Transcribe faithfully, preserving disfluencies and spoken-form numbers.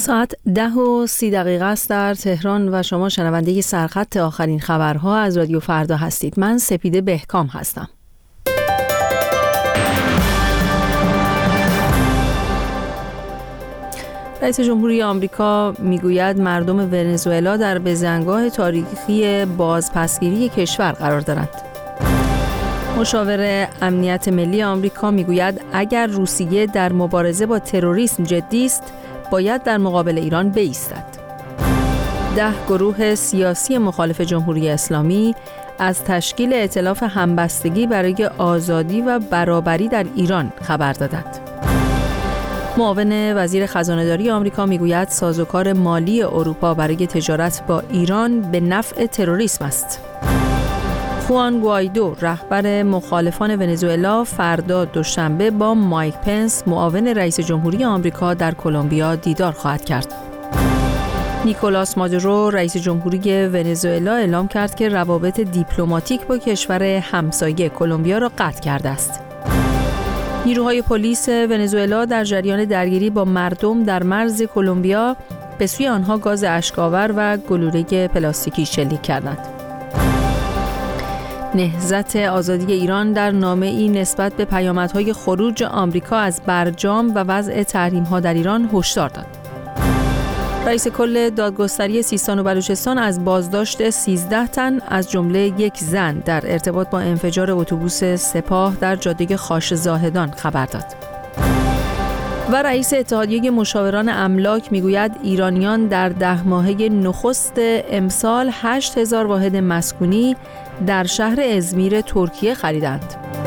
ساعت ده و سی دقیقه است در تهران و شما شنونده سرخط آخرین خبرها از رادیو فردا هستید. من سپیده بهکام هستم. رئیس جمهوری آمریکا میگوید مردم ونزوئلا در بزنگاه تاریخی بازپسگیری کشور قرار دارند. مشاور امنیت ملی آمریکا میگوید اگر روسیه در مبارزه با تروریسم جدی است، باید در مقابل ایران بایستد. ده گروه سیاسی مخالف جمهوری اسلامی از تشکیل ائتلاف همبستگی برای آزادی و برابری در ایران خبر دادند. معاون وزیر خزانه‌داری آمریکا میگوید سازوکار مالی اروپا برای تجارت با ایران به نفع تروریسم است. خوان گوایدو رهبر مخالفان ونزوئلا فردا دوشنبه با مایک پنس معاون رئیس جمهوری آمریکا در کلمبیا دیدار خواهد کرد. نیکولاس مادورو رئیس جمهوری ونزوئلا اعلام کرد که روابط دیپلماتیک با کشور همسایه کلمبیا را قطع کرده است. نیروهای پلیس ونزوئلا در جریان درگیری با مردم در مرز کلمبیا به سوی آنها گاز اشک‌آور و گلوله پلاستیکی شلیک کردند. نهضت آزادی ایران در نامه‌ای نسبت به پیامدهای خروج آمریکا از برجام و وضع تحریم‌ها در ایران هشدار داد. رئیس کل دادگستری سیستان و بلوچستان از بازداشت سیزده تن از جمله یک زن در ارتباط با انفجار اتوبوس سپاه در جاده خاش زاهدان خبر داد. و رئیس اتحادیه مشاوران املاک میگوید ایرانیان در ده ماهه نخست امسال هشت هزار واحد مسکونی در شهر ازمیر ترکیه خریدند.